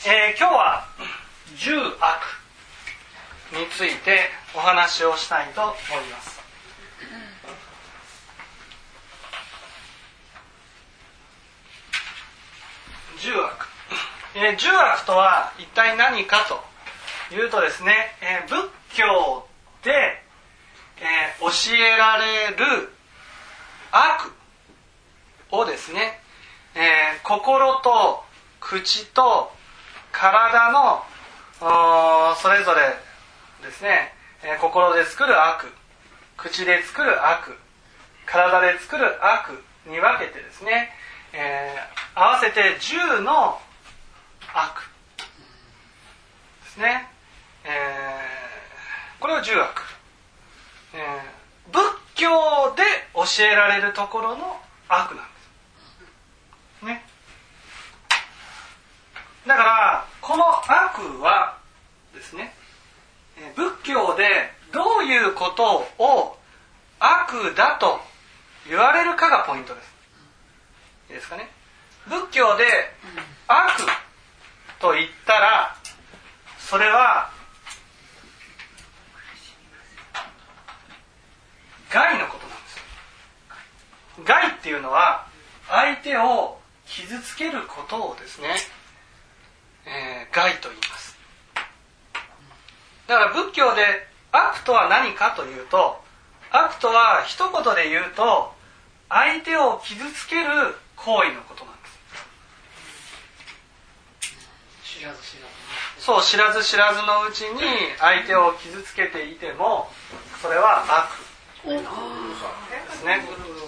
今日は10悪についてお話をしたいと思います。10悪、10悪とは一体何かというとですね、仏教で、教えられる悪をですね、心と口と体のそれぞれですね、心で作る悪、口で作る悪、体で作る悪に分けてですね、合わせて10の悪ですね、これを10悪、仏教で教えられるところの悪なんですね。だからこの悪はですね、仏教でどういうことを悪だと言われるかがポイントです。いいですかね。仏教で悪と言ったら、それは害のことなんです。害っていうのは相手を傷つけることをですね、害と言います。だから仏教で悪とは何かというと、悪とは一言で言うと相手を傷つける行為のことなんです。そう、知らず知らずのうちに相手を傷つけていてもそれは悪ですね。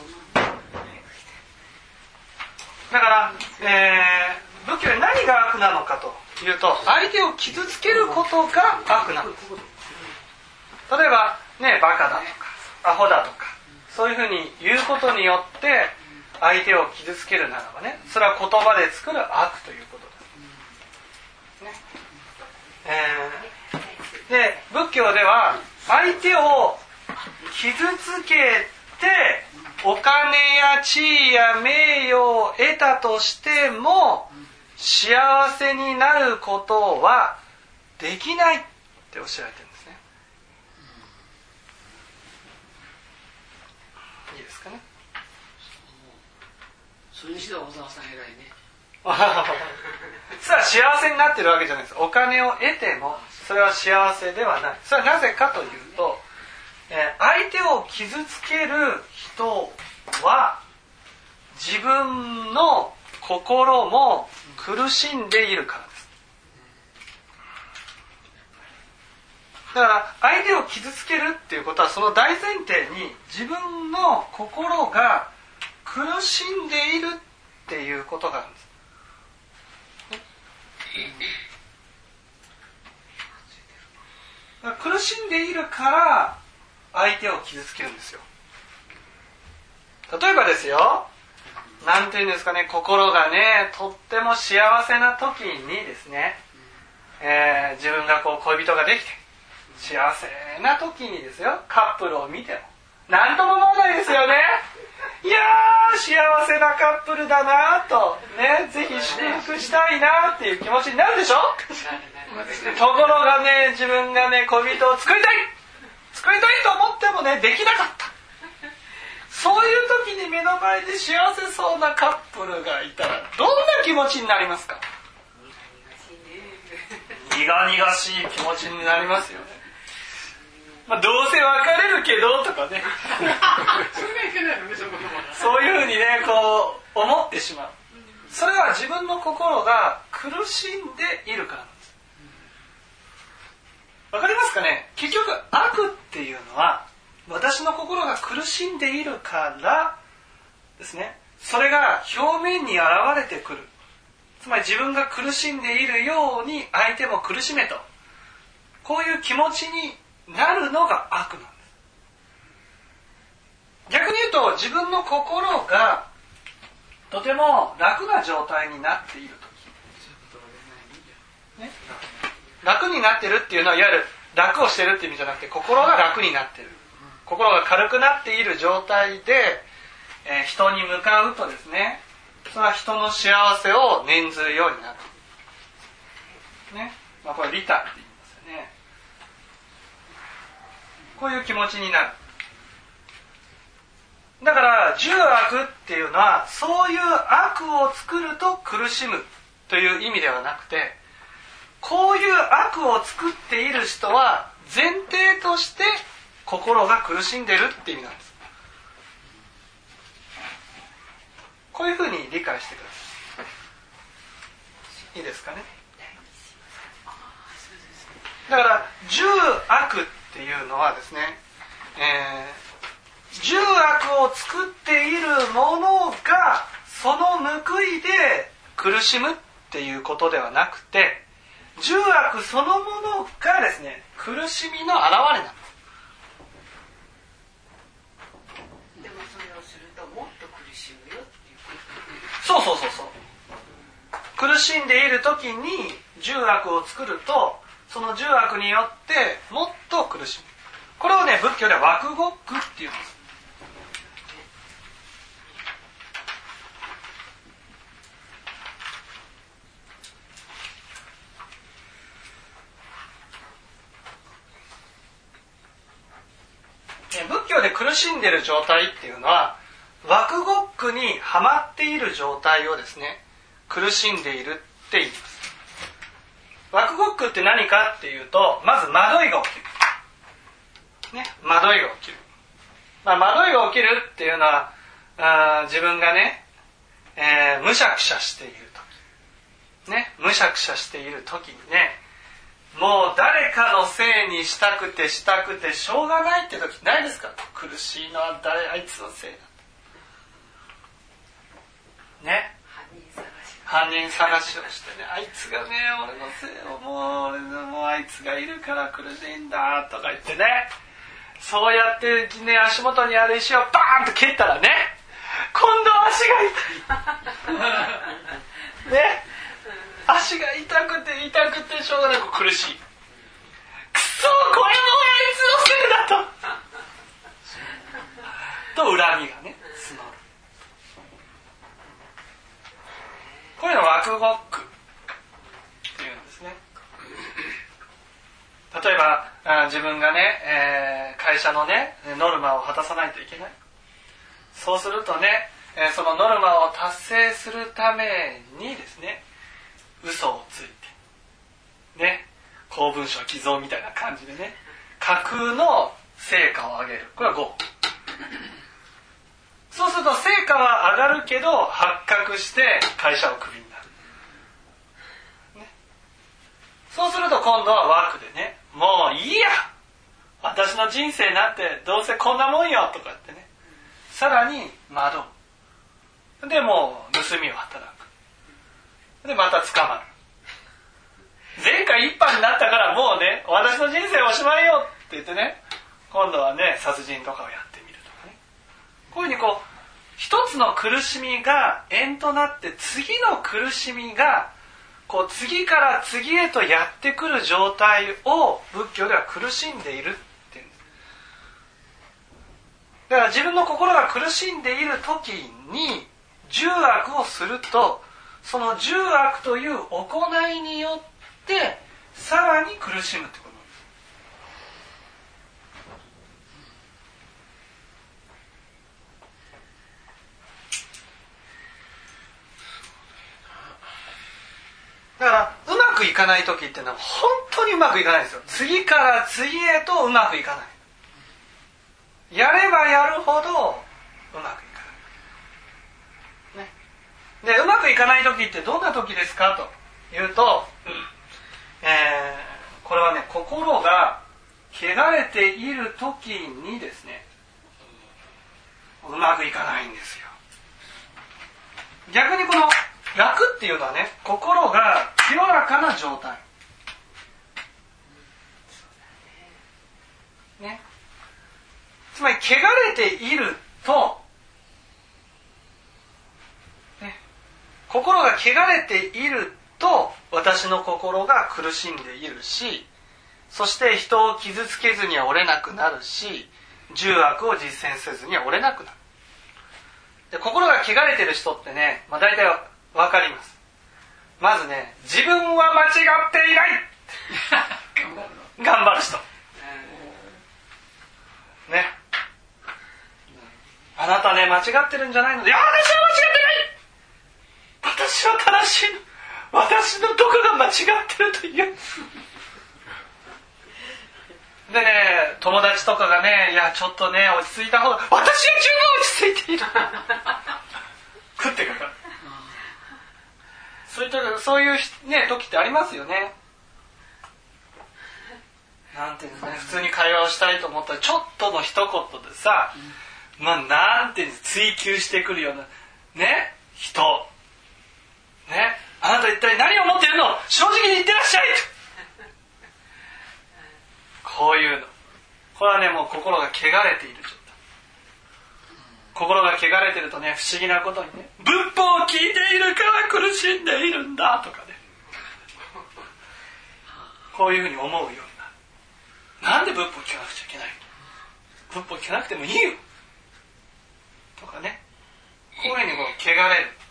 だから、仏教で何が悪なのかというと、相手を傷つけることが悪なんです。例えばね、バカだとかアホだとか、そういうふうに言うことによって相手を傷つけるならばね、それは言葉で作る悪ということです、で、仏教では相手を傷つけてお金や地位や名誉を得たとしても幸せになることはできないっておっしゃられてるんですね。いいですかね。 それにしては小沢さん偉いね。 それは幸せになってるわけじゃないです。お金を得てもそれは幸せではない。それはなぜかというと、相手を傷つける人は自分の心も苦しんでいるからです。だから相手を傷つけるっていうことは、その大前提に自分の心が苦しんでいるっていうことがあるんです。苦しんでいるから相手を傷つけるんですよ。例えばですよ、なんていうんですかね、心がねとっても幸せな時にですね、自分がこう恋人ができて幸せな時にですよ、カップルを見ても何とも思わないですよね。いやー幸せなカップルだなとね、ぜひ祝福したいなっていう気持ちになるでしょ。ところがね、自分がね恋人を作りたいと思ってもねできなかった。そういう時に目の前で幸せそうなカップルがいたらどんな気持ちになりますか。苦々しい気持ちになりますよね。どうせ別れるけどとかねそういうふうにねこう思ってしまう。それは自分の心が苦しんでいるからなんです。わかりますかね。結局悪っていうのは私の心が苦しんでいるからですね、それが表面に現れてくる。つまり自分が苦しんでいるように相手も苦しめと、こういう気持ちになるのが悪なんです。逆に言うと、自分の心がとても楽な状態になっている時、ね、楽になってるっていうのは、いわゆる楽をしてるっていう意味じゃなくて、心が楽になってる、心が軽くなっている状態で、人に向かうとですね、それは人の幸せを念ずるようになる。 ね、これ利他って言いますよね。こういう気持ちになる。だから十悪っていうのはそういう悪を作ると苦しむという意味ではなくて、こういう悪を作っている人は前提として心が苦しんでるって意味なんです。こういうふうに理解してください。いいですかね。だから十悪っていうのはですね、十悪を作っているものがその報いで苦しむっていうことではなくて、十悪そのものがですね、苦しみの表れなんです。 でもそれをするともっと苦しむよっていうこと。 そう苦しんでいる時に十悪を作ると、その十悪によってもっと苦しむ。これをね、仏教では惑獄っていうんです。仏教で苦しんでいる状態っていうのは、惑獄にはまっている状態をですね、苦しんでいるって言います。惑獄って何かっていうと、まず惑いが起きる、ね、惑いが起きる、惑いが起きるっていうのは、自分がね、むしゃくしゃしている時、ね、むしゃくしゃしている時にね、もう誰かのせいにしたくてしょうがないって時ないですか。苦しいのはあいつのせいだね、犯人探しをしてね、あいつがね、俺のせいをもうあいつがいるから苦しいんだとか言ってね、そうやってね、足元にある石をバーンと蹴ったらね、今度は足が痛いね、足が痛くてしょうがない、苦しい、くそこれもあいつのせいだと恨みがね募る。こういうのを惑獄っていうんですね。例えば自分がね、会社のねノルマを果たさないといけない。そうするとね、そのノルマを達成するためにですね、嘘をついてね、公文書偽造みたいな感じでね、架空の成果を上げる。これは5。そうすると成果は上がるけど発覚して会社をクビになる、ね、そうすると今度は枠でね、もういいや、私の人生なんてどうせこんなもんよとかってね、さらに惑う。でもう盗みを働く。でまた捕まる。前回一犯になったからもうね、私の人生おしまいよって言ってね、今度はね殺人とかをやってみるとかね、こういうふうに一つの苦しみが縁となって、次の苦しみが次から次へとやってくる状態を仏教では苦しんでいるっていうんです。だから自分の心が苦しんでいる時に十悪をすると、その十悪という行いによってさらに苦しむってこと。だからうまくいかない時っていうのは本当にうまくいかないんですよ。次から次へとうまくいかない。やればやるほどうまくいかない、ね、でうまくいかない時ってどんな時ですかというと、これはね、心が汚れている時にですね、うまくいかないんですよ。逆にこの楽っていうのはね、心が清らかな状態、ね、つまり汚れていると、ね、心が汚れていると私の心が苦しんでいるし、そして人を傷つけずには折れなくなるし、十悪を実践せずには折れなくなる。で、心が汚れている人ってね、大体分かります。 まずね、自分は間違っていない頑張る人ね。あなたね、間違ってるんじゃないので、いや、私は間違ってない、私は正しい、私のどこが間違ってるというでね、友達とかがね、いやちょっとね落ち着いた方が、私は十分落ち着いている食ってかかる。そういうね時ってありますよね。なんていうんですかね、普通に会話をしたいと思ったらちょっとの一言でさ、なんていうんです追求してくるようなね人ね、あなた一体何を思っているの、正直に言ってらっしゃいこういうの、これはねもう心が汚れている状態。心が汚れてるとね、不思議なことにね、仏法を聞いているから苦しんでいるんだとかね、こういうふうに思うようになる。なんで仏法を聞かなくちゃいけないの、仏法を聞かなくてもいいよとかね、こういうふうに汚れる。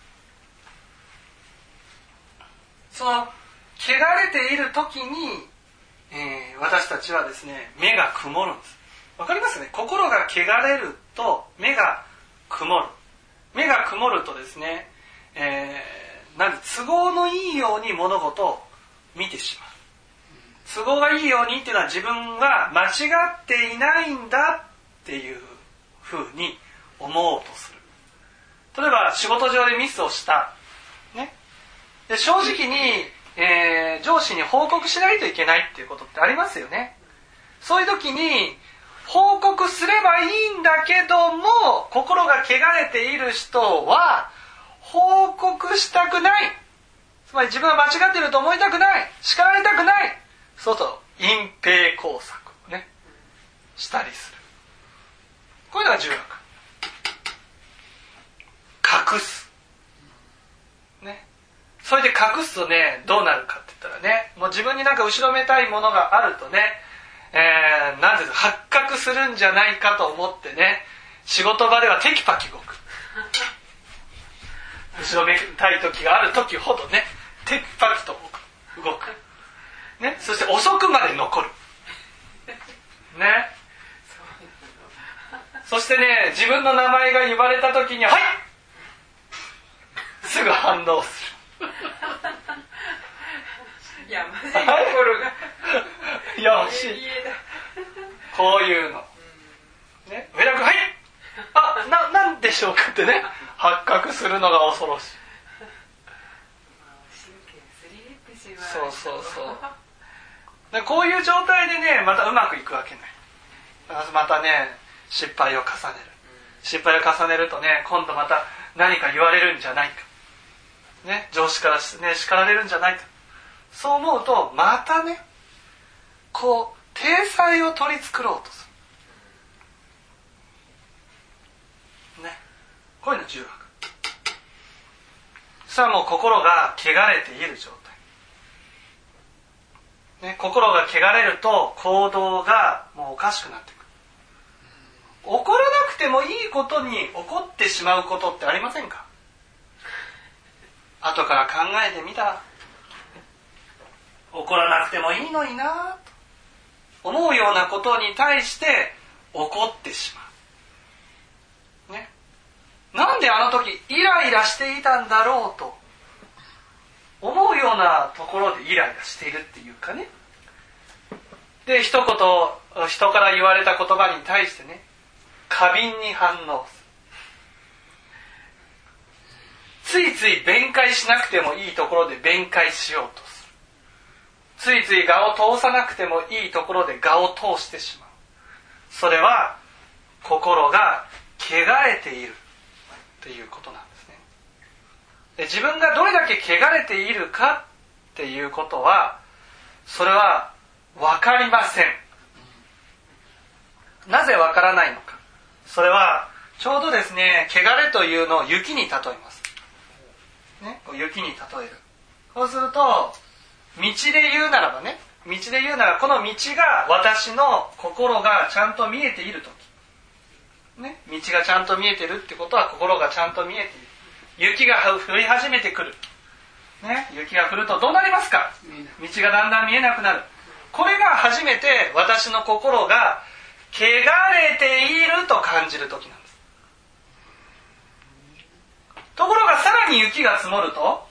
その汚れている時に、私たちはですね、目が曇るんです。わかりますね。心が汚れると目が曇る。目が曇るとですね、都合のいいように物事を見てしまう。都合がいいようにっていうのは、自分が間違っていないんだっていうふうに思おうとする。例えば仕事上でミスをした、ね、で正直に、上司に報告しないといけないっていうことってありますよね。そういう時に報告すればいいんだけども、心が汚れている人は報告したくない、つまり自分は間違っていると思いたくない、叱られたくない、そうと隠蔽工作をねしたりする。こういうのが重悪。隠すね。それで隠すとね、どうなるかって言ったらね、もう自分になんか後ろめたいものがあるとね、なんていうの、発覚するんじゃないかと思ってね、仕事場ではテキパキ動く。後ろめたい時がある時ほどね、テキパキと動く。ね、そして遅くまで残る。ね。そしてね、自分の名前が言われた時に、はい！すぐ反応する。 いや、まずいところがいや、欲しい。こういうの。ね、上田君、はい！なんでしょうかってね、発覚するのが恐ろしい。そうでこういう状態でね、またうまくいくわけない。またね、失敗を重ねる。失敗を重ねるとね、今度また何か言われるんじゃないか。ね、上司から、ね、叱られるんじゃないか。そう思うと、またね、こう、体裁を取り繕ろうとする。ね。こういうの重悪。さあもう心が汚れている状態。ね、心が汚れると行動がもうおかしくなってくる。怒らなくてもいいことに怒ってしまうことってありませんか？後から考えてみたら、怒らなくてもいいのになと思うようなことに対して怒ってしまう。ね。なんであの時イライラしていたんだろうと思うようなところでイライラしているっていうかね。で、一言人から言われた言葉に対してね、過敏に反応する。ついつい弁解しなくてもいいところで弁解しようとする。ついつい我を通さなくてもいいところで我を通してしまう。それは心が汚れているということなんですね。で、自分がどれだけ汚れているかっていうことは、それは分かりません。なぜ分からないのか。それはちょうどですね、汚れというのを雪に例えます。ね、雪に例える。そうすると、道で言うならばね、この道が私の心がちゃんと見えているとき、ね、道がちゃんと見えているってことは心がちゃんと見えている。雪が降り始めてくる。 ね、雪が降るとどうなりますか？道がだんだん見えなくなる。これが初めて私の心が汚れていると感じる時なんです。ところがさらに雪が積もると、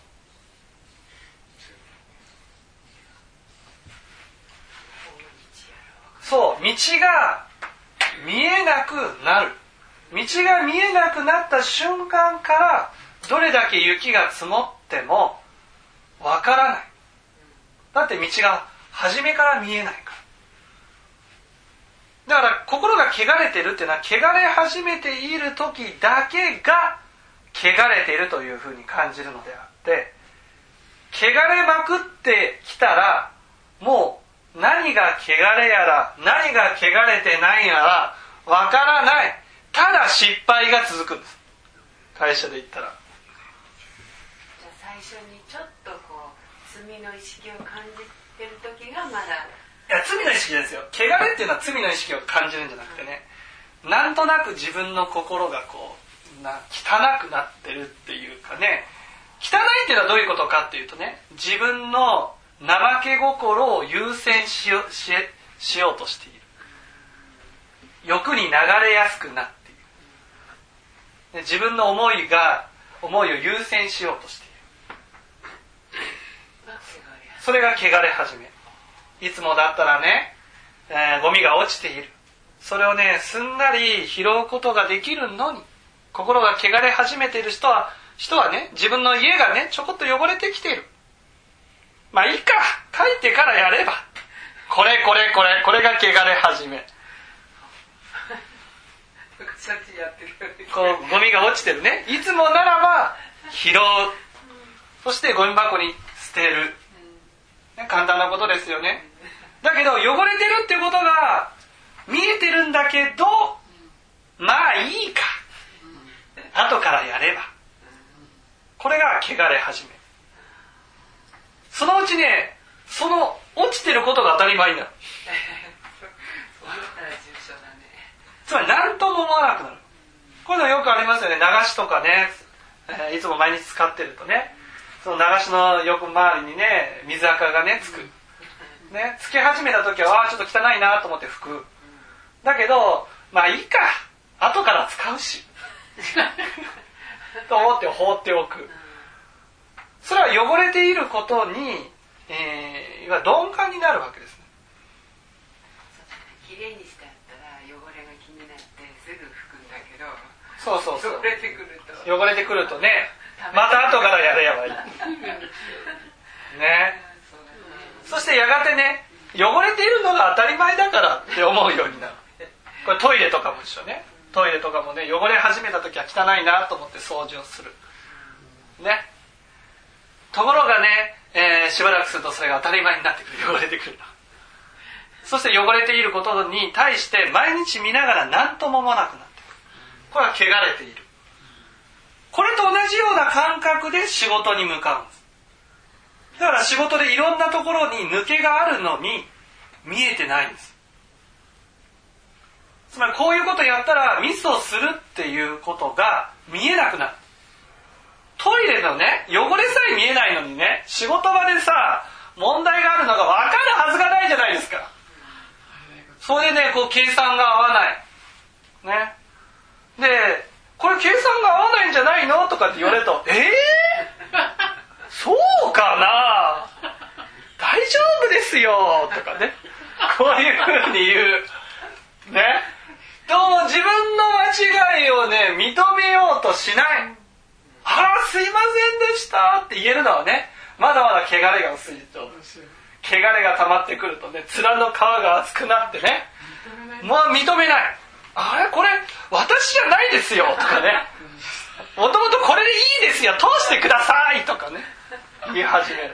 そう、道が見えなくなる。道が見えなくなった瞬間からどれだけ雪が積もってもわからない。だって道が初めから見えないから。だから心が汚れているっていうのは、汚れ始めている時だけが汚れているというふうに感じるのであって、汚れまくってきたらもう何が汚れやら何が汚れてないやらわからない。ただ失敗が続くんです。会社で言ったら、 じゃあ最初にちょっとこう罪の意識を感じてる時がまだ、 いや、罪の意識ですよ。汚れっていうのは罪の意識を感じるんじゃなくてね、なんとなく自分の心がこう汚くなってるっていうかね、汚いっていうのはどういうことかっていうとね、自分の怠け心を優先しようとしている。欲に流れやすくなっている。自分の思いを優先しようとしている。それが汚れ始め。いつもだったらね、ゴミが落ちている。それをね、すんなり拾うことができるのに、心が汚れ始めている人はね、自分の家がね、ちょこっと汚れてきている。まあいいか、書いてからやれば。これが汚れ始め。こうゴミが落ちてるね。いつもならば拾う。そしてゴミ箱に捨てる。ね、簡単なことですよね。だけど汚れてるってことが見えてるんだけど、まあいいか。後からやれば。これが汚れ始め。そのうちね、その落ちてることが当たり前になる。つまり何とも思わなくなる。こういうのよくありますよね。流しとかね、いつも毎日使ってるとね、その流しの横周りにね、水垢がねつく。ね、つけ始めた時はちょっと汚いなと思って拭く。だけどまあいいか、後から使うしと思って放っておく。それは汚れていることに、いわゆる鈍感になるわけですね。 きれいにしてあったら汚れが気になってすぐ拭くんだけど、 そう汚れてくるとね、また後からやればいいね。そしてやがてね、汚れているのが当たり前だからって思うようになる。これトイレとかも一緒ね。トイレとかもね、汚れ始めた時は汚いなと思って掃除をするね。ところがね、しばらくするとそれが当たり前になってくる。汚れてくる。そして汚れていることに対して毎日見ながら何とも思わなくなってくる。これは汚れている。これと同じような感覚で仕事に向かうんです。だから仕事でいろんなところに抜けがあるのに見えてないんです。つまりこういうことやったらミスをするっていうことが見えなくなる。トイレのね、汚れさえ見えないのにね、仕事場でさ、問題があるのが分かるはずがないじゃないですか。それでね、こう計算が合わないね。で、これ計算が合わないんじゃないのとかって言われると、そうかな、大丈夫ですよとかね、こういうふうに言うね。どうも自分の間違いをね、認めようとしない。あら、すいませんでしたって言えるのはね、まだまだ汚れが薄いと。汚れが溜まってくるとね、面の皮が厚くなってね、もう認めない。あれ、これ私じゃないですよとかね、もともとこれでいいですよ、通してくださいとかね、言い始める。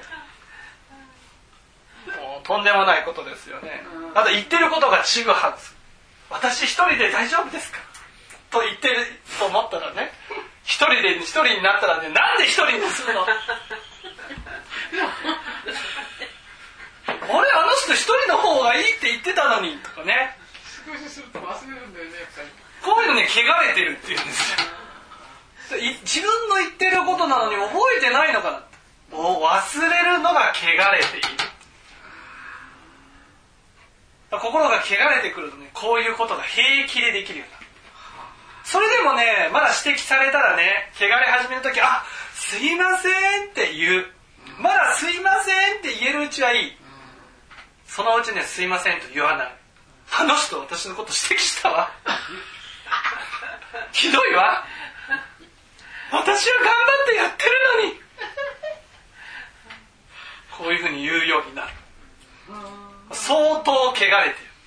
もうとんでもないことですよね。あと言ってることがちぐはぐ。私一人で大丈夫ですかと言ってると思ったらね、一人になったらね、なんで一人にするのあれ、あの人一人の方がいいって言ってたのにとかね、 少しすると忘れるんだよね、やっぱり。 こういうのね、汚れてるっていうんですよ。自分の言ってることなのに覚えてないのかな。 を忘れるのが汚れている。心が汚れてくるとね、こういうことが平気でできるようになる。それでもね、まだ指摘されたらね、汚れ始めるとき、あ、すいませんって言う。まだすいませんって言えるうちはいい。そのうちね、すいませんと言わない。あの人私のこと指摘したわ。ひどいわ。私は頑張ってやってるのに。こういうふうに言うようになる。相当汚れてる。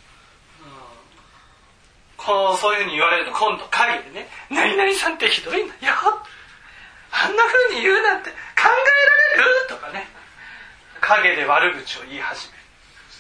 そういうふうに言われると今度陰でね、何々さんってひどいんだよ、あんなふうに言うなんて考えられるとかね、陰で悪口を言い始める。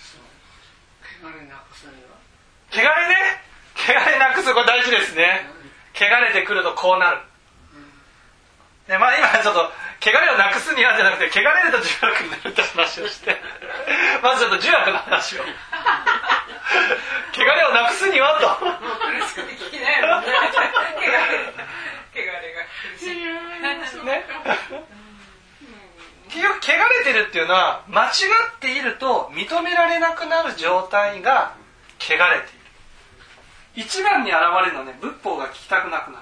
汚れね、汚れなくす、これ大事ですね。汚れてくるとこうなる。で、まあ今ちょっと汚れをなくすにはじゃなくて、汚れると重悪になるって話をして、まずちょっと重悪の話を。汚れをなくすにはと。 苦しくて聞きないもんね。汚れが苦しい。 ね。結局汚れてるっていうのは、間違っていると認められなくなる状態が汚れている。一番に現れるのはね、仏法が聞きたくなくなる。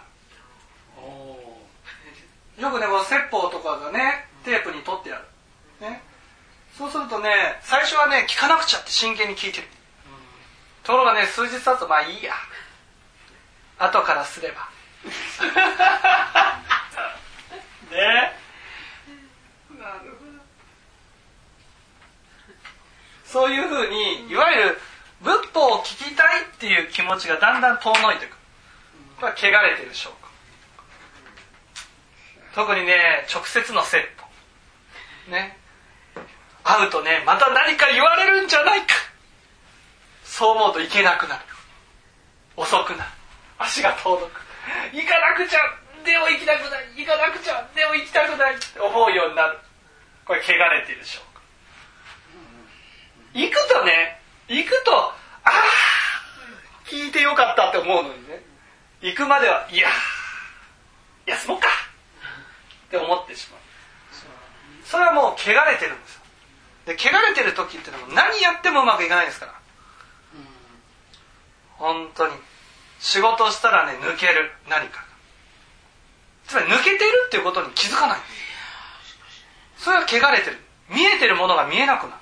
よくね、この説法とかがね、テープに取ってある。ね、そうするとね、最初はね、聞かなくちゃって真剣に聞いてる。ところがね、数日経つと、まあいいや。後からすれば。ね。 なるほど。 そういうふうに、いわゆる仏法を聞きたいっていう気持ちがだんだん遠のいていく。これは汚れている証拠。特にね、直接の説法。ね。会うとね、また何か言われるんじゃないか。そう思うといけなくなる。遅くなる。足が遠のく。行かなくちゃ、でも行きたくない。行かなくちゃ、でも行きたくないって思うようになる。これ汚れている証拠。行くとね、聞いてよかったって思うのにね、行くまでは、いや、休もうかって思ってしまう。それはもう汚れてるんですよ。で、汚れてる時っていうのは何やってもうまくいかないですから。本当に仕事したらね、抜ける何か、つまり抜けてるっていうことに気づかない。それは汚れてる。見えてるものが見えなくな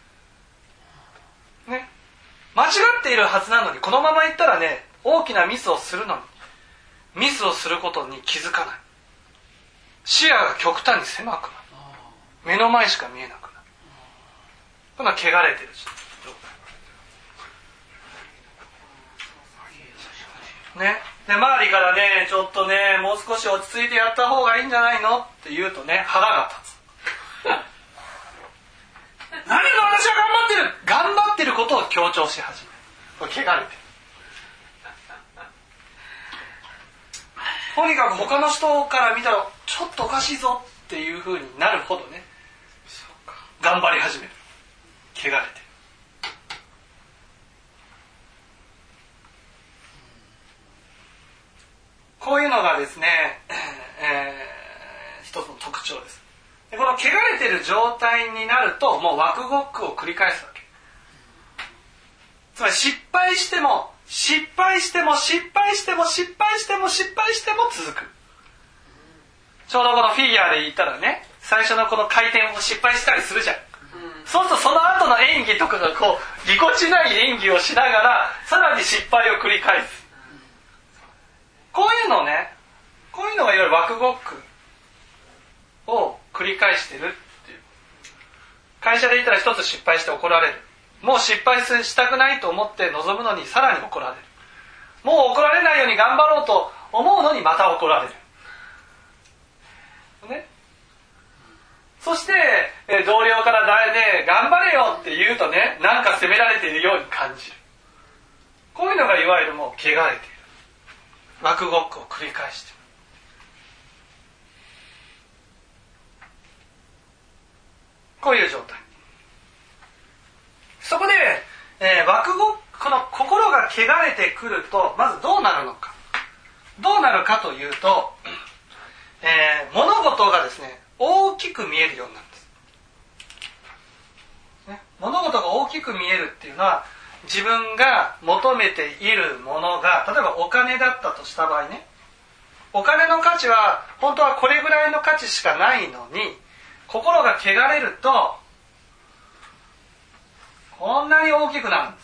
るね。間違っているはずなのに、このままいったらね、大きなミスをするのに、ミスをすることに気づかない。視野が極端に狭くなる。目の前しか見えなくなる。これは汚れてるね。で、周りからね、ちょっとね、もう少し落ち着いてやった方がいいんじゃないのって言うとね、腹が立つ。何が私は頑張ってることを強調し始める。これ汚れてる。とにかく他の人から見たらちょっとおかしいぞっていう風になるほどね、頑張り始める。汚れてる。こういうのがですね、一つの特徴です。で、この汚れてる状態になると、もうワクゴックを繰り返すわけ。つまり失敗しても続く。ちょうどこのフィギュアで言ったらね、最初のこの回転を失敗したりするじゃん。そうするとその後の演技とかがこうぎこちない演技をしながら、さらに失敗を繰り返す。こういうのね、こういうのがいわゆるワクゴックを繰り返してるっていう。会社で言ったら一つ失敗して怒られる。もう失敗したくないと思って臨むのにさらに怒られる。もう怒られないように頑張ろうと思うのにまた怒られる。ね。そして、同僚からね、頑張れよって言うとね、なんか責められているように感じる。こういうのがいわゆるもう汚れている。ワクゴックを繰り返している。こういう状態。そこで、ワクゴックの心が汚れてくると、まずどうなるのか。どうなるかというと、物事がですね、大きく見えるようになるんです。 大きく見えるっていうのは、自分が求めているものが、例えばお金だったとした場合ね、お金の価値は本当はこれぐらいの価値しかないのに、心が汚れるとこんなに大きくなるんです。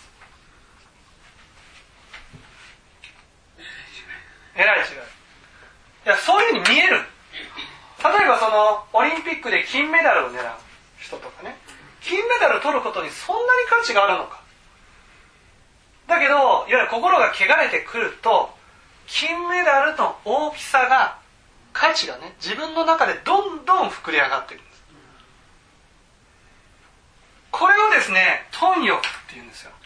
えらい違い。いや、そういうふうに見える。例えばそのオリンピックで金メダルを狙う人とかね、金メダルを取ることにそんなに価値があるのか。だけどいわゆる心が汚れてくると、金メダルの大きさが、価値がね、自分の中でどんどん膨れ上がっていくんです。これをですね、貪欲っていうんですよ。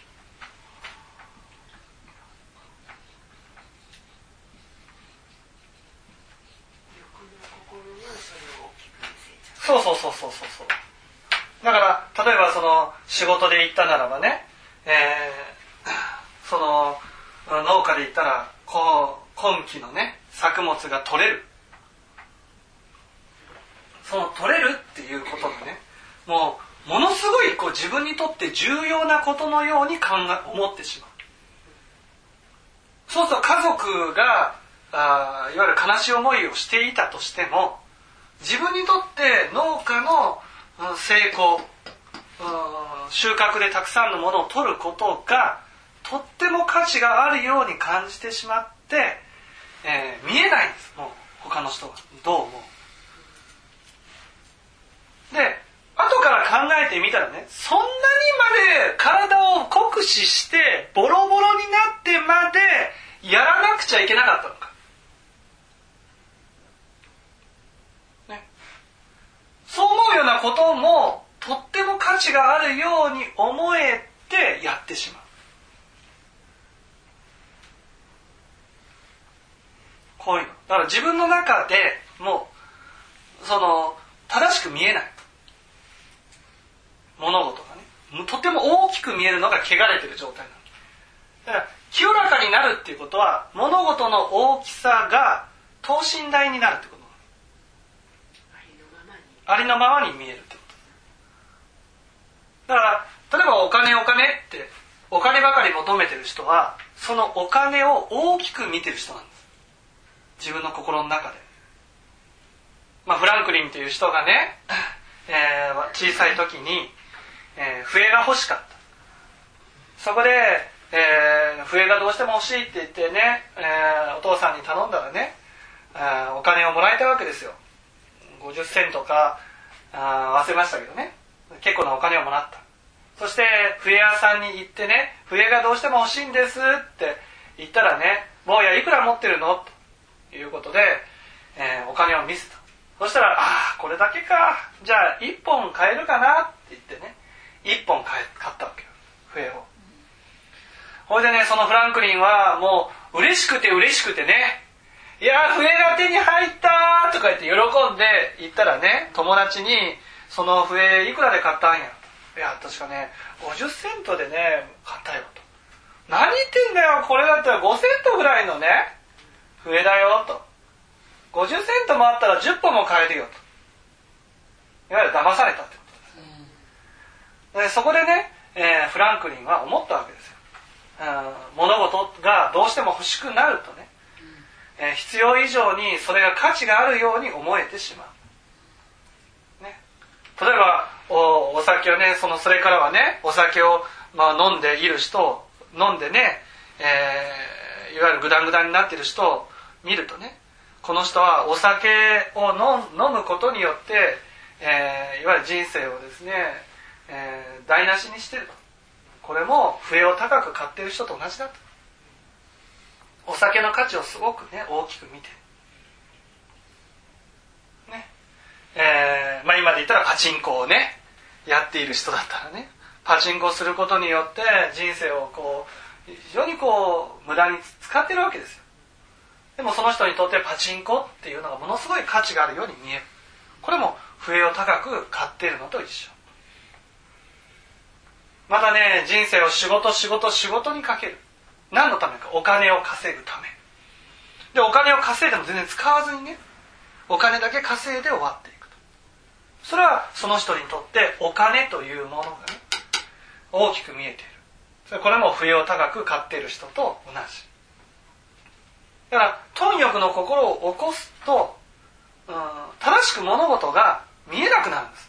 そうだから例えばその仕事で言ったならばね、その農家で言ったら今期のね作物が取れる、その取れるっていうことがね、ものすごい自分にとって重要なことのように思ってしまう。そうすると家族がいわゆる悲しい思いをしていたとしても、自分にとって農家の成功、収穫でたくさんのものを取ることがとっても価値があるように感じてしまって、見えないんです。もう他の人はどう思う。で、後から考えてみたらね、そんなにまで体を酷使してボロボロになってまでやらなくちゃいけなかったのか、ね、そう思うようなこともとっても価値があるように思えてやってしまう。こういうのだから自分の中でもう正しく見えない物事がね、とても大きく見えるのが汚れている状態なの。だから清らかになるっていうことは、物事の大きさが等身大になるってことなの。ありのままに見えるってこと。だから例えばお金ってお金ばかり求めてる人は、そのお金を大きく見てる人なんです。自分の心の中で。フランクリンという人がね、小さい時に、笛が欲しかった。そこで、笛がどうしても欲しいって言ってね、お父さんに頼んだらね、お金をもらえたわけですよ。50セントか忘れましたけどね、結構なお金をもらった。そして笛屋さんに行ってね、笛がどうしても欲しいんですって言ったらね、坊やいくら持ってるのということで、お金を見せた。そしたら、これだけか、じゃあ1本買えるかなって言ってね、1本買ったわけよ、笛を。ほいでね、そのフランクリンはもう嬉しくてね、いや笛が手に入ったとか言って喜んで言ったらね、友達にその笛いくらで買ったんやと。いや確かね50セントでね買ったよと。何言ってんだよ、これだったら5セントぐらいのね笛だよと。50セントもあったら10本も買えるよと。いわゆる騙されたってことです。でそこでね、フランクリンは思ったわけですよ。物事がどうしても欲しくなるとね、必要以上にそれが価値があるように思えてしまう、ね、例えば お酒をね、それからはね、お酒を、飲んでいる人、飲んでね、いわゆるグダングダンになっている人を見るとね、この人はお酒を飲むことによって、いわゆる人生をですね、台無しにしていると。これも笛を高く買っている人と同じだと。お酒の価値をすごくね大きく見てね、今で言ったらパチンコをねやっている人だったらね、パチンコをすることによって人生を非常に無駄に使ってるわけですよ。でもその人にとってパチンコっていうのがものすごい価値があるように見える。これも笛を高く買っているのと一緒。またね、人生を仕事にかける。何のためか、お金を稼ぐためで、お金を稼いでも全然使わずにね、お金だけ稼いで終わっていくと。それはその人にとってお金というものがね、 大きく見えている。これも笛を高く飼っている人と同じ。だから貪欲の心を起こすと、正しく物事が見えなくなるんです。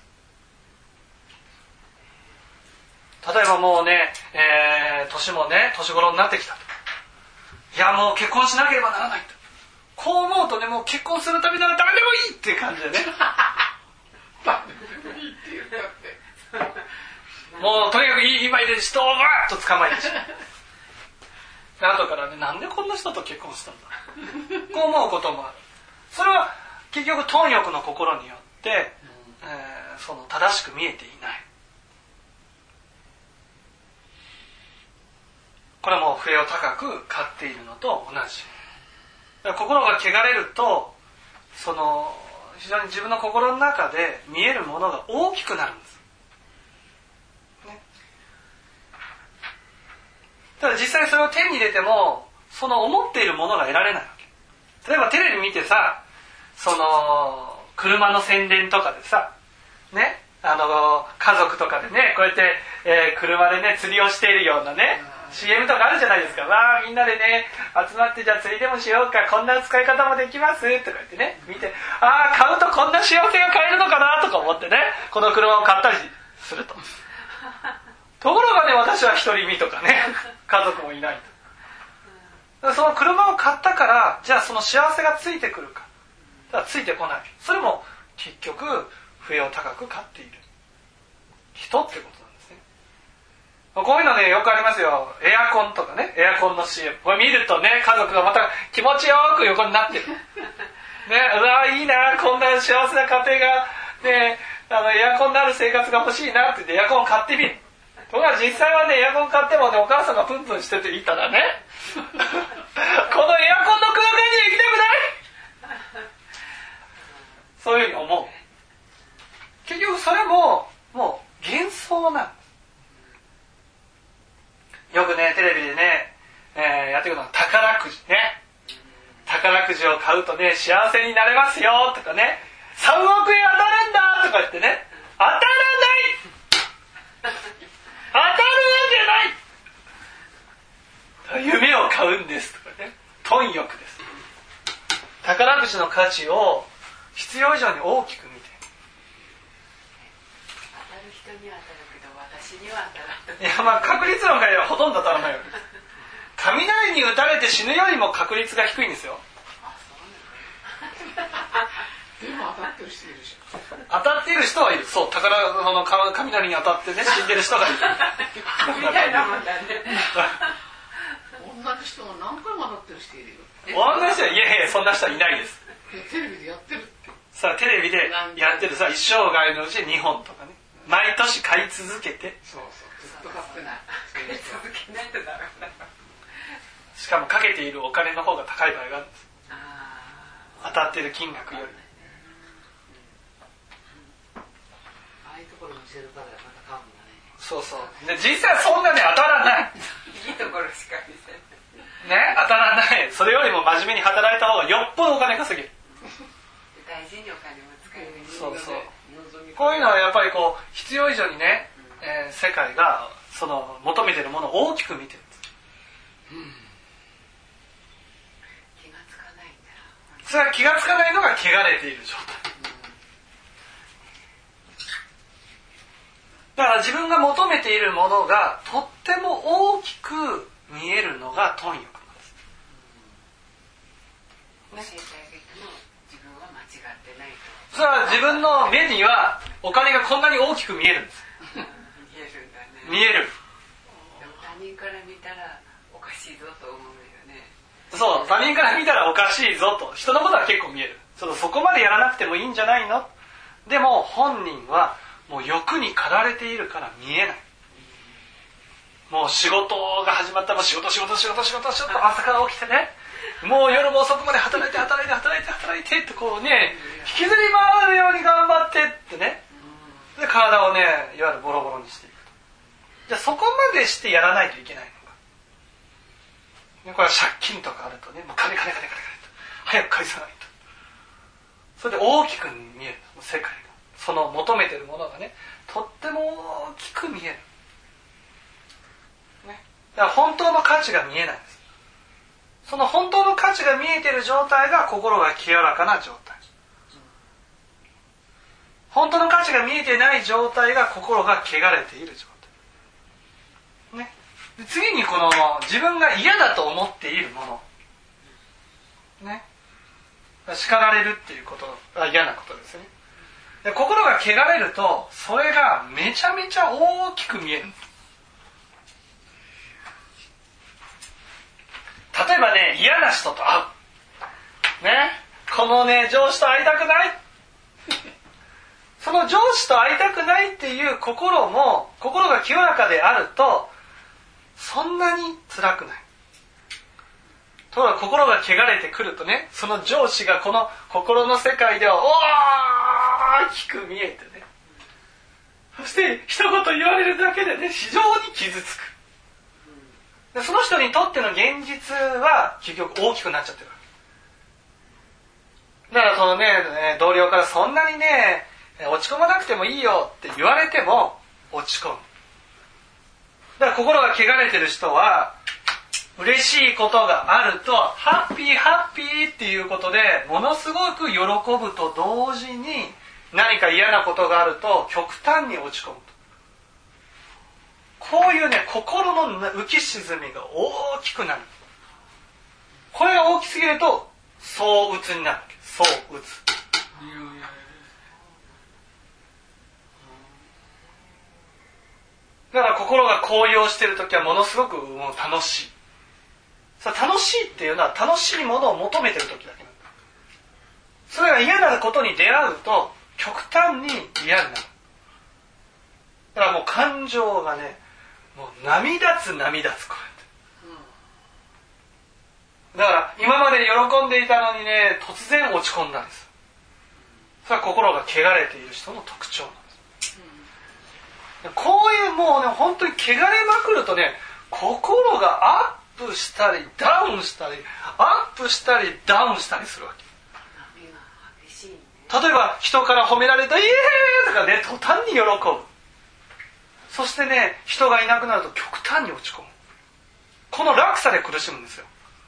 例えばもうね、年もね年頃になってきたと。いやもう結婚しなければならないと。こう思うとね、もう結婚するためなら誰でもいいっていう感じでね誰でもいいって言ったってもうとにかく今いる人をわーっと捕まえてしまう。後からね、なんでこんな人と結婚したんだこう思うこともある。それは結局貪欲の心によって、その正しく見えていない。これはもう笛を高く飼っているのと同じ。心が汚れると、その非常に自分の心の中で見えるものが大きくなるんです、ね、ただ実際それを手に入れてもその思っているものが得られないわけ。例えばテレビ見てさ、その車の宣伝とかでさね、家族とかでねこうやって、車でね釣りをしているようなねCM とかあるじゃないですか。わあみんなでね集まってじゃあ釣りでもしようか、こんな使い方もできますとか言ってね見て、ああ買うとこんな幸せが買えるのかなとか思ってねこの車を買ったりすると。ところがね私は独り身とかね家族もいないと。その車を買ったからじゃあその幸せがついてくるか、だからついてこない。それも結局笛を高く飼っている人ってことなんですね。こういうのねよくありますよ。エアコンとかね、エアコンの CM これ見るとね家族がまた気持ちよく横になってるね、うわいいなこんな幸せな家庭がねエアコンになる生活が欲しいなって言ってエアコン買ってみる。ところが実際はねエアコン買ってもねお母さんがプンプンしてていたらねこのエアコンの空間には行きたくないそういうふうに思う。結局それももう幻想なんです。よくねテレビでね、やってるのが宝くじね。宝くじを買うとね幸せになれますよとかね、3億円当たるんだとか言ってね、当たらない当たるわけない夢を買うんですとかね、貪欲です。宝くじの価値を必要以上に大きく見て、 当たる人には当たるけど私には当たらない。 いやまあ確率論外ではほとんど当たらないわけです。雷に打たれて死ぬよりも確率が低いんですよ。 でも当たってる人いるでしょ。 当たっている人はいる。そう、雷に当たってね死んでる人がいるみたいなもんだね。 同じ人も何回も当たってる人いるよ。 同じ人はいやいやそんな人はいないです。 テレビでやってるって。 さあテレビでやってるさ、一生涯のうち2本とかね毎年買い続けて、 そうそうずっと買ってない。 買い続けないとダメだ。 しかもかけているお金の方が高い場合があるんです。当たっている金額より。 ああいうところに見せるからまた買うんだね。 そうそう。で実際そんなに当たらない。 いいところしか見せない。 ね、当たらない。それよりも真面目に働いた方がよっぽどお金稼げる。 大事にお金も使える。 そうそう。こういうのはやっぱりこう必要以上にね、世界がその求めているものを大きく見てるんです。 気がつかないんだ。 それは気がつかないのが汚れている状態。だから自分が求めているものがとっても大きく見えるのが貪欲なんです。 教えてあげても自分は間違ってないと。 それは自分の目にはお金がこんなに大きく見えるんです。 見えるんだね。 見える。 でも他人から見たらおかしいぞと思うよね。 そう、他人から見たらおかしいぞと。人のことは結構見える。そこまでやらなくてもいいんじゃないの。でも本人はもう欲に駆られているから見えない。もう仕事が始まったら仕事朝から起きてね、もう夜も遅くまで働いてってこうね引きずり回るように頑張ってってね、で体をねいわゆるボロボロにしていくと。じゃあそこまでしてやらないといけないのか。これは借金とかあるとね、もう金と早く返さないと。それで大きく見える世界が、その求めてるものがねとっても大きく見える。 だから本当の価値が見えないんです。その本当の価値が見えている状態が心が清らかな状態。本当の価値が見えていない状態が心が汚れている状態、ね、で次にこの自分が嫌だと思っているもの、ね、叱られるっていうことが嫌なことですね。で心が汚れるとそれがめちゃめちゃ大きく見える。例えばね、嫌な人と会う、ね、このね上司と会いたくないその上司と会いたくないっていう心が清らかであるとそんなに辛くない。ところが心が汚れてくるとね、その上司がこの心の世界では大きく見えてね、そして一言言われるだけでね非常に傷つく。でその人にとっての現実は結局大きくなっちゃってる。だからそのね同僚からそんなにね落ち込まなくてもいいよって言われても落ち込む。だから心が汚れてる人は嬉しいことがあるとハッピーハッピーっていうことでものすごく喜ぶと同時に何か嫌なことがあると極端に落ち込む。こういうね心の浮き沈みが大きくなる。これが大きすぎると躁鬱になるわけ。躁鬱。だから心が高揚しているときはものすごくもう楽しい。それ楽しいっていうのは楽しいものを求めているときだけなんだ。それが嫌なことに出会うと極端に嫌になる。だからもう感情がねもう波立つこうやって。だから今まで喜んでいたのにね突然落ち込んだんです。それは心が汚れている人の特徴なんです。こういうもうね本当に汚れまくるとね心がアップしたりダウンしたりアップしたりダウンしたりするわけ。例えば人から褒められたイエーイとかね途端に喜ぶ。そしてね人がいなくなると極端に落ち込む。この落差で苦しむんですよ。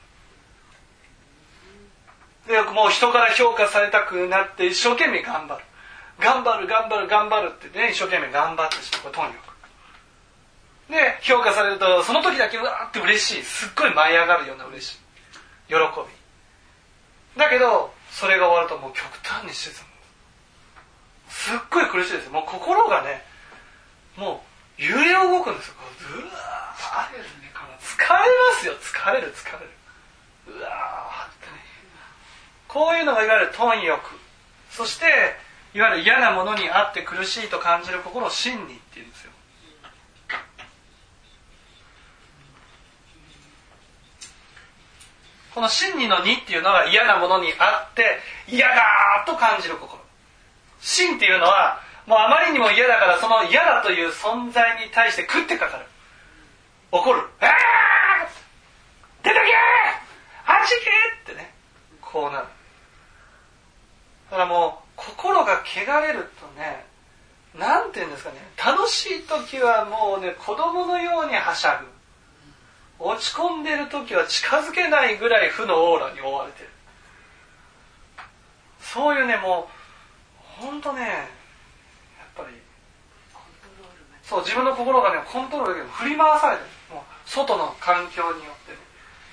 でもう人から評価されたくなって一生懸命頑張るってね一生懸命頑張ってしまう。とにかくで評価されるとその時だけうわーって嬉しい。すっごい舞い上がるような嬉しい喜びだけどそれが終わるともう極端に沈む。すっごい苦しいですよ。もう心がねもう揺れ動くんですよ。うわー疲れますよ。疲れるうわーってね。こういうのがいわゆる貪欲、そしていわゆる嫌なものにあって苦しいと感じる心を真理っていうんですよ。この真理の2っていうのが嫌なものにあって嫌だと感じる心。真っていうのはもうあまりにも嫌だからその嫌だという存在に対して食ってかかる。怒る。出てけあっち行けってねこうなる。だからもう心が汚れるとねなんていうんですかね楽しい時はもうね子供のようにはしゃぐ。落ち込んでる時は近づけないぐらい負のオーラに覆われてる。そういうねもうほんとねやっぱりそう自分の心がねコントロールできる。振り回されてる。もう外の環境によってね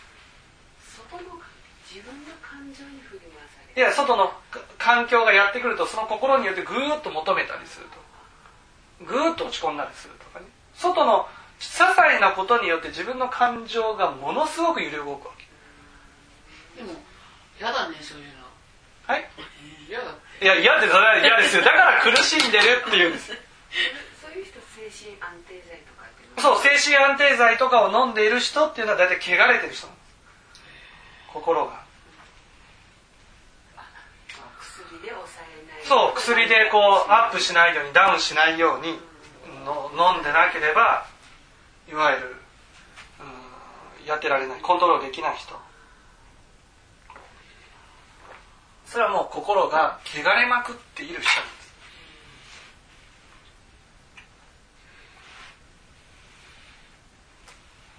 自分の感情に振り回される。 いや外の環境がやってくるとその心によってぐーっと求めたりするとぐーっと落ち込んだりするとかね外の些細なことによって自分の感情がものすごく揺れ動くわけ。でも嫌だねそういうの。 はい嫌だ。 いや嫌でそれは嫌ですよ。だから苦しんでるっていうんです。 そういう人精神安定剤とかってそう精神安定剤とかを飲んでいる人っていうのは大体汚れてる人なんです。心が薬で抑えない。 そう薬でこうアップしないようにダウンしないように飲んでなければいわゆるやってられないコントロールできない人。それはもう心が汚れまくっている人なんです。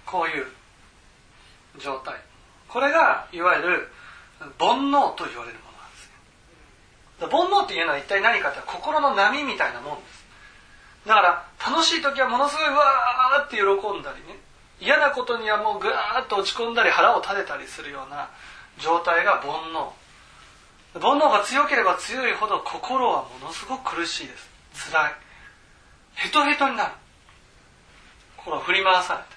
こういう状態、これがいわゆる煩悩と言われるものなんですね。煩悩っていうのは一体何かって心の波みたいなもんです。だから楽しい時はものすごいわーって喜んだりね、嫌なことにはもうぐわーっと落ち込んだり腹を立てたりするような状態が煩悩。煩悩が強ければ強いほど心はものすごく苦しいです。辛い、ヘトヘトになる、心を振り回されて。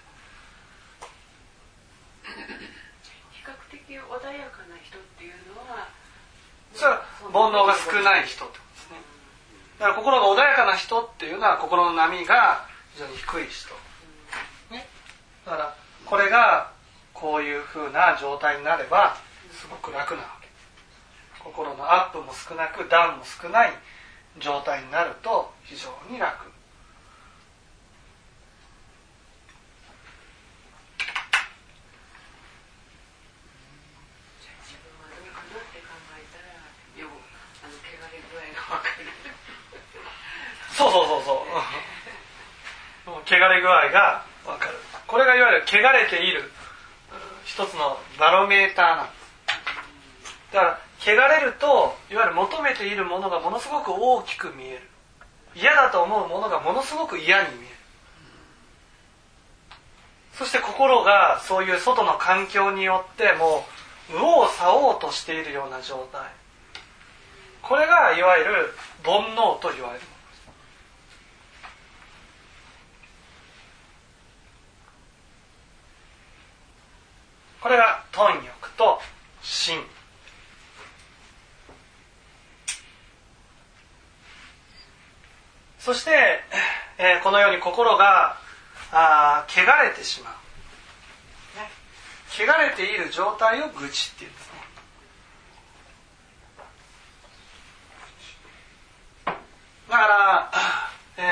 比較的穏やかな人っていうのはそれは煩悩が少ない人ってことですね。だから心が穏やかな人っていうのは心の波が非常に低い人、ね、だからこれがこういうふうな状態になればすごく楽なわけ。心のアップも少なくダウンも少ない状態になると非常に楽。 自分はどうかなって考えたら汚れ具合が分かる。 そう汚れ具合が分かる。これがいわゆる汚れている一つのバロメーターなんです。だから汚れるといわゆる求めているものがものすごく大きく見える、嫌だと思うものがものすごく嫌に見える。そして心がそういう外の環境によってもう右往左往としているような状態、これがいわゆる煩悩と言われる。これが貪欲と心。そして、このように心が汚れてしまう、汚れている状態を愚痴っていうんですね。だから、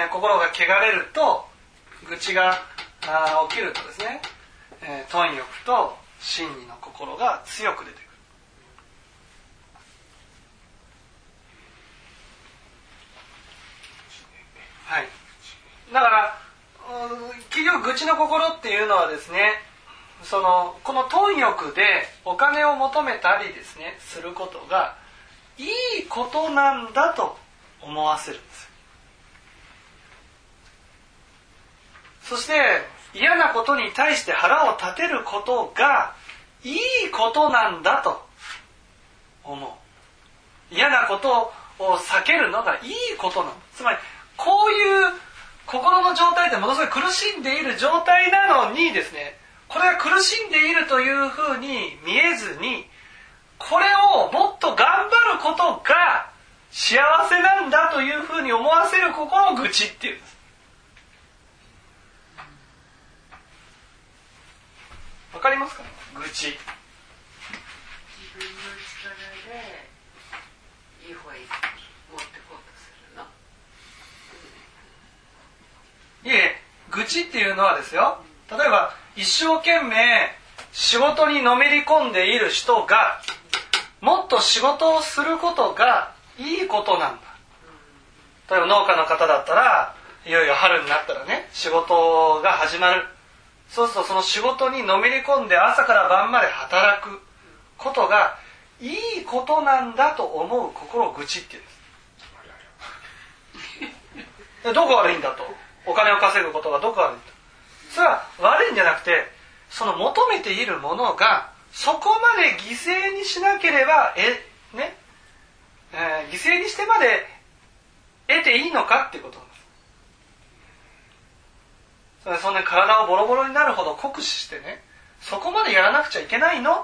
心が汚れると愚痴が起きるとですね、貪欲と真理の心が強く出てくる。はい。だから結局愚痴の心っていうのはですね、この貪欲でお金を求めたりですねすることがいいことなんだと思わせるんです。そして嫌なことに対して腹を立てることがいいことなんだと思う。嫌なことを避けるのがいいことなの。つまりこういう心の状態でものすごい苦しんでいる状態なのにですね、これが苦しんでいるというふうに見えずに、これをもっと頑張ることが幸せなんだというふうに思わせる心を愚痴っていうんです。わかりますかね、愚痴。 自分の力でいい方へ持ってこうとするの。 いえ、愚痴っていうのはですよ、例えば一生懸命仕事にのめり込んでいる人がもっと仕事をすることがいいことなんだ。例えば農家の方だったらいよいよ春になったらね、仕事が始まる。そうするとその仕事にのめり込んで朝から晩まで働くことがいいことなんだと思う心を愚痴って言うんです。どこ悪いんだと。お金を稼ぐことがどこ悪いんだ。それは悪いんじゃなくて、その求めているものがそこまで犠牲にしなければ犠牲にしてまで得ていいのかっていうことなんです。そんなに体をボロボロになるほど酷使してね、そこまでやらなくちゃいけないの？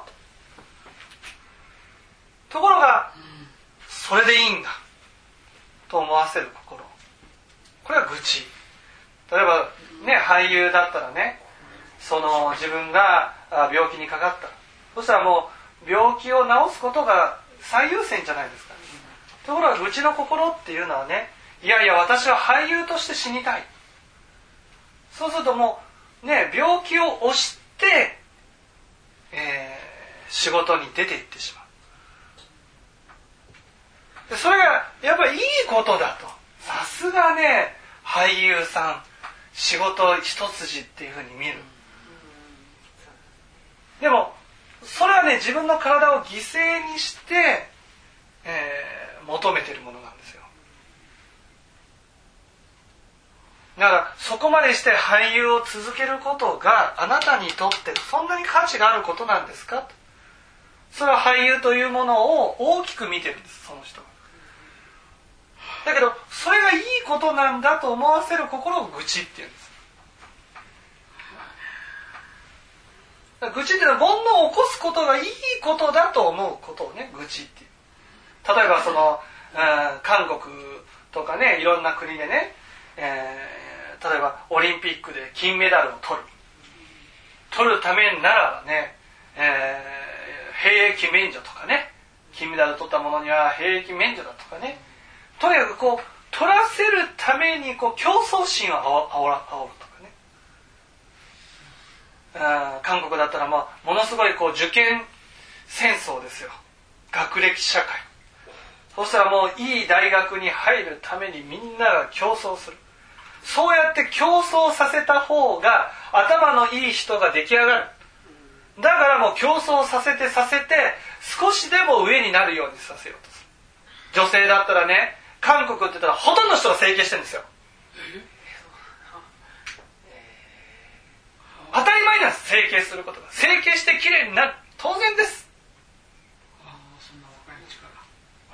ところがそれでいいんだと思わせる心、これは愚痴。例えばね、俳優だったらね、自分が病気にかかった、そしたらもう病気を治すことが最優先じゃないですか。ところが愚痴の心っていうのはね、いやいや私は俳優として死にたい。そうするともうね、病気を押して、仕事に出ていってしまう。でそれがやっぱりいいことだと。さすがね、俳優さん仕事一筋っていうふうに見る。 でもそれはね、自分の体を犠牲にして、求めているものなんですよ。だからそこまでして俳優を続けることがあなたにとってそんなに価値があることなんですか。それは俳優というものを大きく見てるんです、その人は。だけどそれがいいことなんだと思わせる心を愚痴っていうんです。愚痴っていうのは煩悩を起こすことがいいことだと思うことをね、愚痴っていう。例えばその、韓国とかね、いろんな国でね、例えばオリンピックで金メダルを取るためならばね、兵役免除とかね、金メダル取った者には兵役免除だとかね、とにかくこう取らせるためにこう競争心を煽るとかね、韓国だったらものすごいこう受験戦争ですよ。学歴社会。そしたらもういい大学に入るためにみんなが競争する。そうやって競争させた方が頭のいい人が出来上がる。だからもう競争させて少しでも上になるようにさせようとする。女性だったらね、韓国って言ったらほとんどの人が整形してるんですよ。当たり前なんです、整形することが。整形して綺麗になる、当然です。 そんな若いうちから。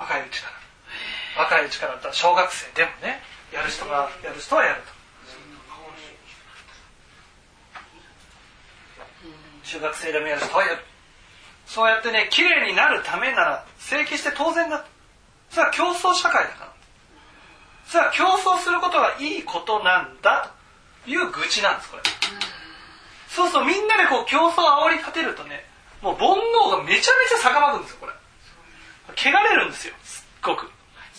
若いうちからだったら小学生でもね、やる人はやると。中学生でもやる人はやる。そうやってね、綺麗になるためなら整形して当然だと。それは競争社会だから。それは競争することがいいことなんだという愚痴なんです、これ。そうするとみんなでこう競争を煽り立てるとね、もう煩悩がめちゃめちゃ逆まくんですよ、これ。汚れるんですよ、すっごく。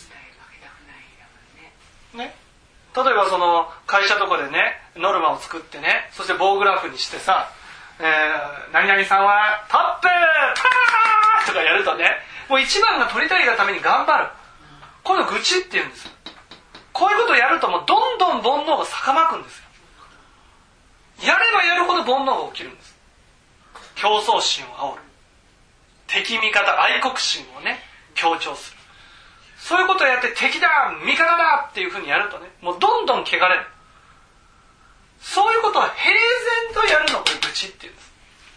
ね、例えばその会社とかでね、ノルマを作ってね、そして棒グラフにしてさ、何々さんはトップパーとかやるとね、もう一番が取りたいがために頑張る。これを愚痴って言うんですよ。こういうことをやるともうどんどん煩悩が逆まくんですよ。やればやるほど煩悩が起きるんです。競争心を煽る。敵味方、愛国心をね、強調する。そういうことをやって敵だ味方だっていうふうにやるとね、もうどんどん汚れる。そういうことを平然とやるのを愚痴っていうんです。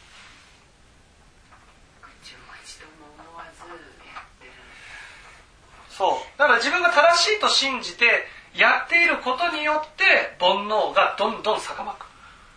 愚痴も一度も思わずやってる。 そう。だから自分が正しいと信じてやっていることによって煩悩がどんどん逆まく。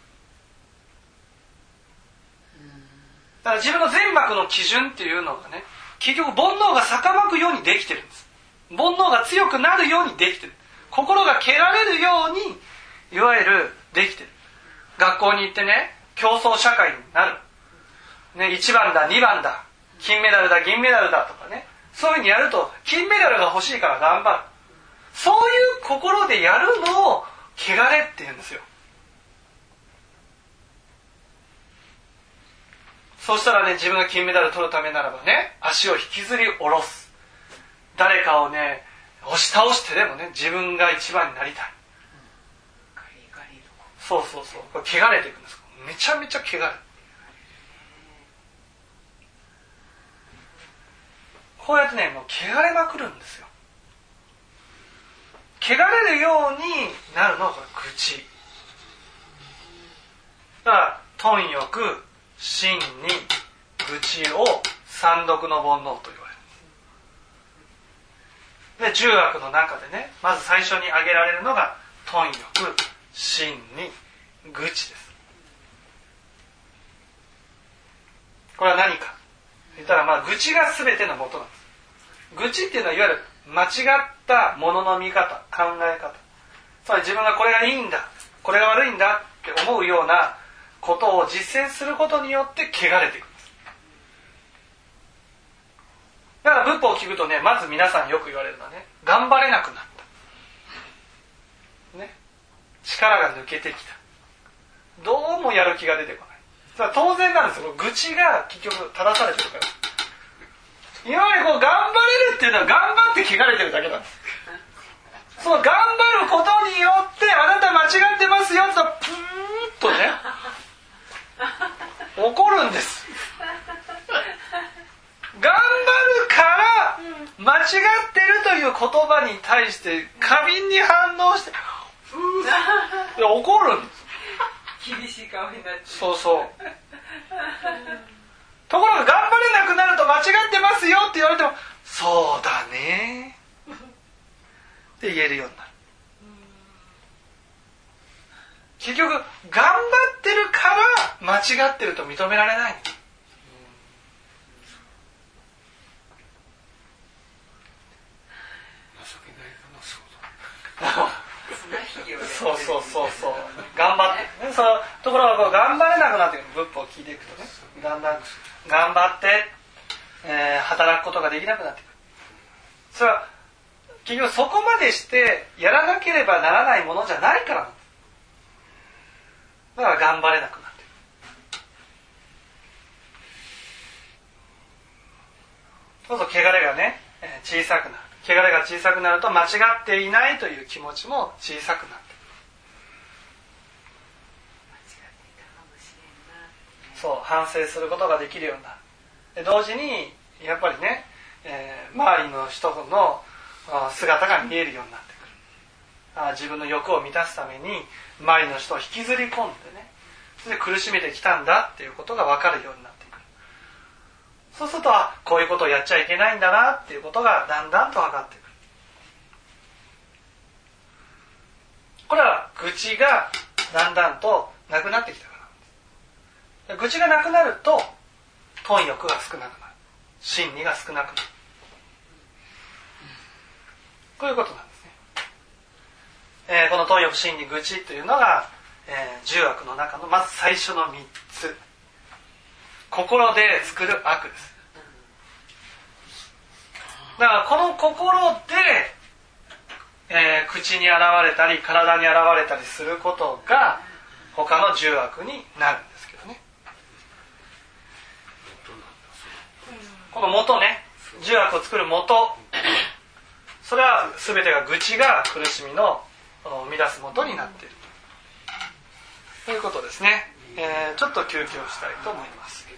だから自分の善悪の基準っていうのがね、結局煩悩が逆まくようにできてるんです。煩悩が強くなるようにできてる。心が蹴られるように、いわゆるできてる。学校に行ってね、競争社会になる。ね、1番だ、2番だ、金メダルだ、銀メダルだとかね、そういうふうにやると、金メダルが欲しいから頑張る。そういう心でやるのを、汚れって言うんですよ。そうしたらね、自分が金メダル取るためならばね、足を引きずり下ろす。誰かをね、押し倒してでもね、自分が一番になりたい。そうそうそう。これ汚れていくんです。めちゃめちゃ汚れる。こうやってね、もう汚れまくるんですよ。汚れるようになるのがこれ愚痴。だから、貪欲、真に、愚痴を三毒の煩悩と言われる。で、十悪の中でね、まず最初に挙げられるのが貪欲、真に、愚痴です。これは何か言ったら、愚痴が全ての元なんです。愚痴っていうのはいわゆる間違ったものの見方、考え方。つまり自分がこれがいいんだ、これが悪いんだって思うようなことを実践することによって汚れていくんです。だから仏法を聞くとね、まず皆さんよく言われるのはね、頑張れなくなった。ね。力が抜けてきた。どうもやる気が出てこない。それは当然なんですよ。愚痴が結局正されてるから。今までこう頑張れるっていうのは頑張って汚れてるだけなんです。その頑張ることによってあなた間違ってますよってプーッとね怒るんです。 ってるという言葉に対して過敏に反応して怒るんです。 厳しい顔になって。 そうそう。ところが頑張れなくなると間違ってますよって言われてもそうだねって言えるようになる。結局頑張ってるから間違ってると認められない。そうそうそうそう頑張ってね、そのところがこう頑張れなくなってくる。仏法を聞いていくとね、だんだん頑張って、働くことができなくなってくる。それは結局そこまでしてやらなければならないものじゃないからなんです。だから頑張れなくなってくる。そうすると汚れがね、小さくなる。汚れが小さくなると間違っていないという気持ちも小さくなって、そう反省することができるようになる。で同時にやっぱりね、周りの人の姿が見えるようになってくる。自分の欲を満たすために周りの人を引きずり込んでね、それで苦しめてきたんだっていうことが分かるようになってくる。そうするとこういうことをやっちゃいけないんだなっていうことがだんだんと分かってくる。これは愚痴がだんだんとなくなってきたからなんです。愚痴がなくなると貪欲が少なくなる。真理が少なくなる。こういうことなんですね。この貪欲真理愚痴というのが、10悪の中のまず最初の3つ。心で作る悪です。だからこの心で、口に現れたり体に現れたりすることが他の10悪になるんですけどね。この元ね、10悪を作る元、それは全てが愚痴が苦しみの生み出す元になっているということですね。ちょっと休憩をしたいと思います。